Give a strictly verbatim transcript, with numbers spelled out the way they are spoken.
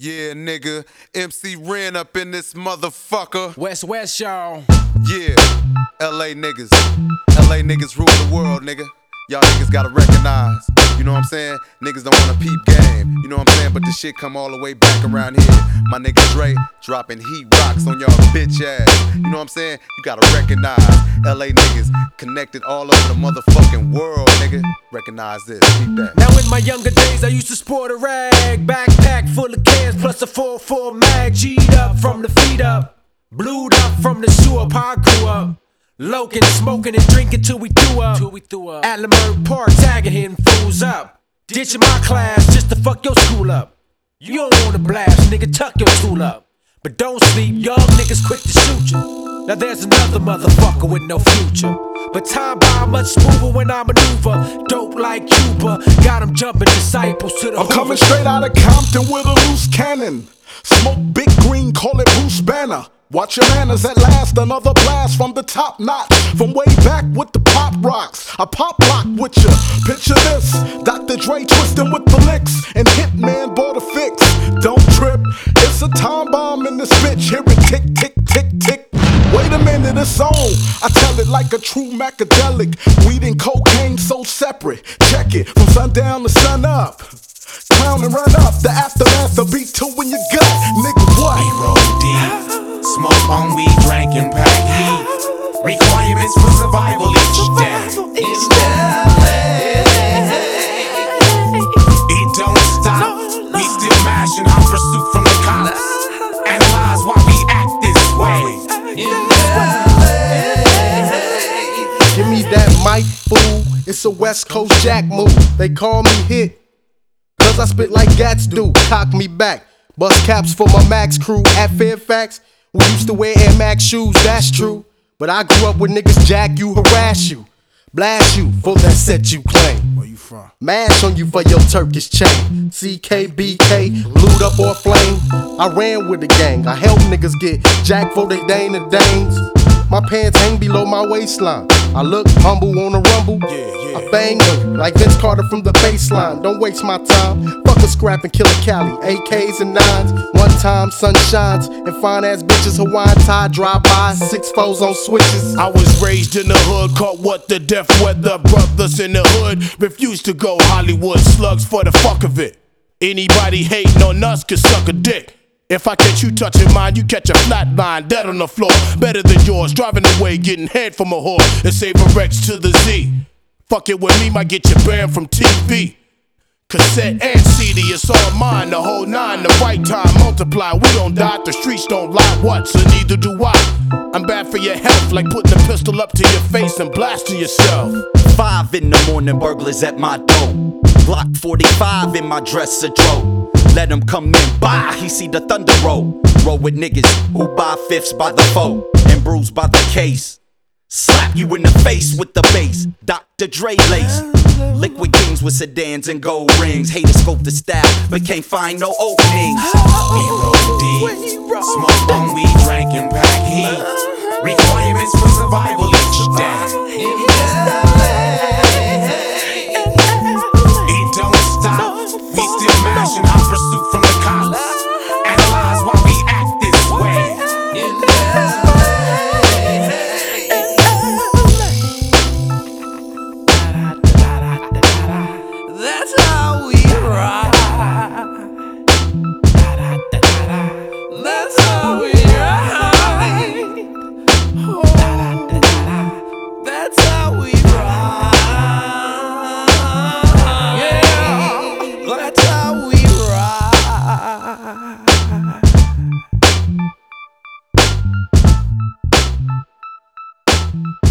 Yeah, nigga, M C Ren up in this motherfucker. West West, y'all. Yeah, L A niggas. L A niggas rule the world, nigga. Y'all niggas gotta recognize, you know what I'm saying? Niggas don't wanna peep game, you know what I'm saying? But the shit come all the way back around here. My nigga Dre dropping heat rocks on y'all bitch ass. You know what I'm saying? You gotta recognize L A niggas connected all over the motherfucking world, nigga. Recognize this, keep that. Now in my younger days I used to sport a rag, backpack full of cans plus a four four mag. G'd up from the feet up, blued up from the sewer. I grew up Lokin', smoking and drinking till we threw up. Till we threw up. At Leimert Park, tagging hitting fools up. Ditching my class just to fuck your school up. You don't wanna blast, nigga, tuck your tool up. But don't sleep, young niggas quick to shoot you. Now there's another motherfucker with no future. But time by much smoother when I maneuver. Dope like Cuba, got 'em jumping disciples to the I'm Hoover. coming straight out of Compton with a loose cannon. Smoke big green, call it Bruce Banner. Watch your manners at last, another blast from the top notch. From way back with the pop rocks, I pop lock with ya. Picture this, Doctor Dre twisting with the licks, and Hitman bought a fix. Don't trip, it's a time bomb in this bitch. Hear it tick, tick, tick, tick. Wait a minute, it's on. I tell it like a true macadelic. Weed and cocaine so separate. Check it, from sundown to sun up. Clown and run up, the aftermath, the beat two in your gut. Nigga, what? We roll deep, smoke on weed, drank and pack heat. Requirements for survival each day. Each day. It don't stop, we still mashing our pursuit from the cops. Analyze why we act this way. Give me that mic, fool. It's a West Coast Jack move. They call me hit, cause I spit like Gats do. Cock me back, bust caps for my Max crew at Fairfax. We used to wear Air Max shoes, that's true. But I grew up with niggas jack you, harass you, blast you for that set you claim. Where you from? Mash on you for your Turkish chain. C K B K, blued up or flame. I ran with the gang, I helped niggas get jack for they Dane and Danes. My pants hang below my waistline. I look humble on a rumble. Yeah, yeah. I bang them like Vince Carter from the baseline. Don't waste my time. Fuck a scrap and kill a Cali. A Ks and nines. One time sun shines and fine ass bitches Hawaiian tie drive by. Six foes on switches. I was raised in the hood, caught what the death weather. Brothers in the hood refused to go Hollywood slugs for the fuck of it. Anybody hating on us can suck a dick. If I catch you touching mine, you catch a flat line, dead on the floor. Better than yours, driving away, getting head from a whore. And save a Rex to the Z. Fuck it with me, might get you banned from T V. Cassette and C D, it's all mine, the whole nine. The right time, multiply, we don't die, the streets don't lie. What, so neither do I. I'm bad for your health, like putting a pistol up to your face and blasting yourself. Five in the morning, burglars at my door. Glock forty-five in my dresser drawer. Let him come in, bye, he see the thunder roll. Roll with niggas who buy fifths by the foe and bruised by the case. Slap you in the face with the bass, Doctor Dre lace. Liquid kings with sedans and gold rings. Haters scope the style, but can't find no openings. We roll deep, smoke on weed, drank and pack heat. Requirements for survival each day. It don't stop, we still mashing our pursuit from the cops. Analyze why we act this way. That's how we ride. That's how we ride. That's how we ride. Yeah, that's how we ride.